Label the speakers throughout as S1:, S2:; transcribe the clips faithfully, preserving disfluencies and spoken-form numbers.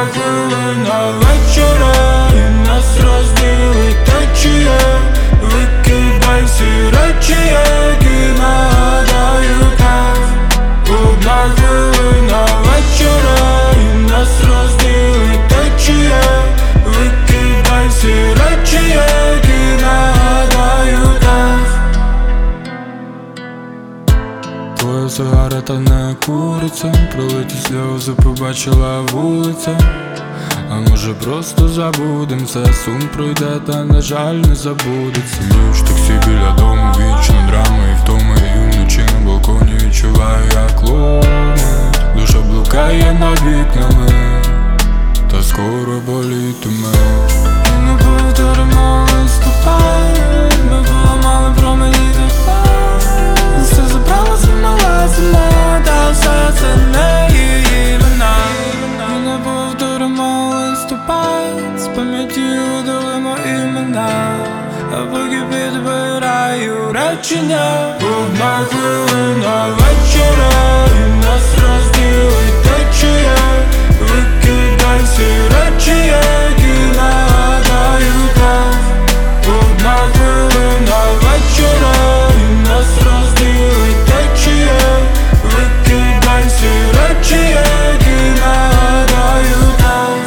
S1: Одна хвилина вечора, і нас розділить течія. Викидай всі речі, які нагадають нас. Одна хвилина вечора, і нас розділить течія. Викидай всі речі, які нагадають нас. Твоя сигарета не куриться, пролиті сльози побачила вулиця. А може просто забудем це, сум пройде, та на жаль не забудеться. Ключ таксі біля дому, вічно драми і втоми. І вночі на балконі відчуваю, як ломить. Душа блукає над вікнами, та скоро болітиме. І не повторимо листопад, ми поламали промені тепер. Все забрала, зимала зима, та все це не її вина. І не повторимо листопад, з пам'яті удалимо імена. А поки підбираю речення. Одна хвилина вечора, і нас розділить течія. Викидай всі речі, які нагадають нас. Одна хвилина вечора, і нас розділить течія. Викидай всі речі, які нагадають нас.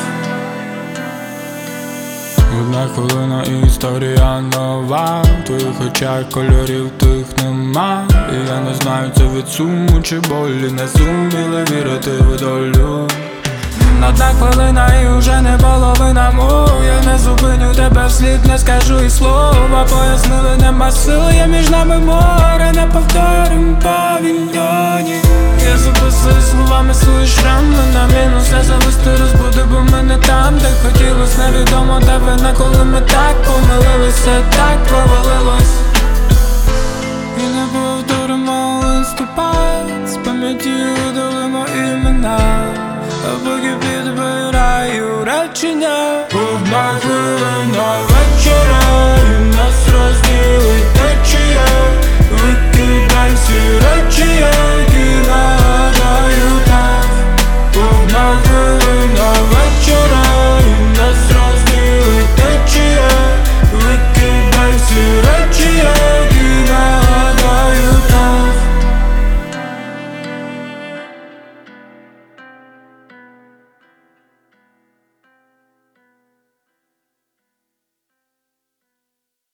S1: Одна хвилина і історія нова. В твоїх очах кольорів тих нема. І я не знаю, це від суму чи болі. Не зуміли вірити в долю. Одна хвилина і вже не половина мов. Я не зупиню тебе вслід, не скажу і слова. Пояснили, нема сили, є між нами море. Не повторим павільйоні. Я записую словами свої шрами на мінус. Я завести розбуду, бо ми не там, де хотілось. Невідомо, де вина, коли ми так помилилися, так провалилось. І не повторимо листопад, з пам'яті удалимо імена. А поки підбираю речення. Одна хвилина вечора, і нас розділить течія. Викидай всі речі, які